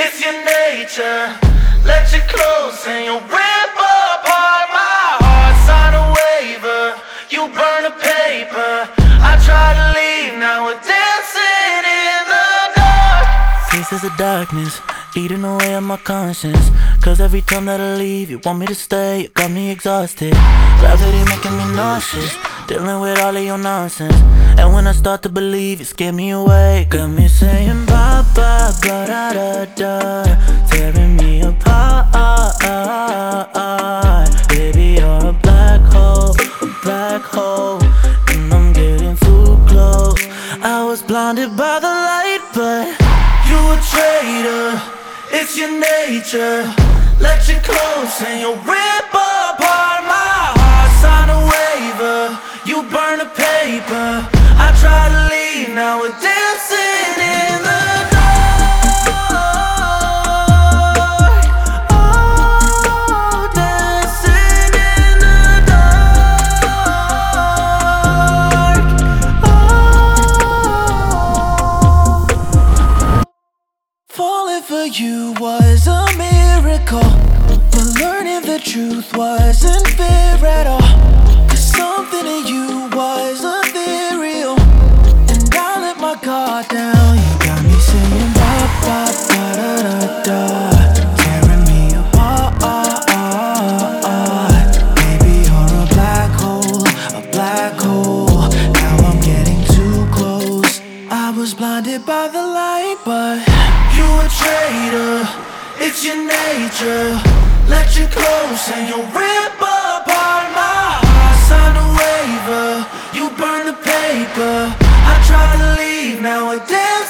it's your nature. Let your clothes and you rip apart my heart. Sign a waiver, you burn the paper. I try to leave, now we're dancing in the dark. Pieces of darkness eating away at my conscience. Cause every time that I leave, you want me to stay. You got me exhausted, gravity making me nauseous, dealing with all of your nonsense. And when I start to believe, you scare me away. Got me saying bye bye blah da da da, tearing me apart. Baby, you're a black hole, and I'm getting too close. I was blinded by the light, but you a traitor, it's your nature. Let your clothes and you rip apart my heart. Sign a waiver, you burn the paper. I try to leave, now we're dancing in the dark. Oh, dancing in the dark. Oh. Falling for you was a miracle, but learning the truth wasn't fair at all. Cause something in you was ethereal, and I let my guard down. You got me saying ba ba ba da da da, tearing me apart. Baby, you're a black hole, now I'm getting too close. I was blinded by the light, but you a traitor, it's your nature. Let your clothes and you rip apart my heart. Sign a waiver, you burn the paper. I try to leave, now we're dancing.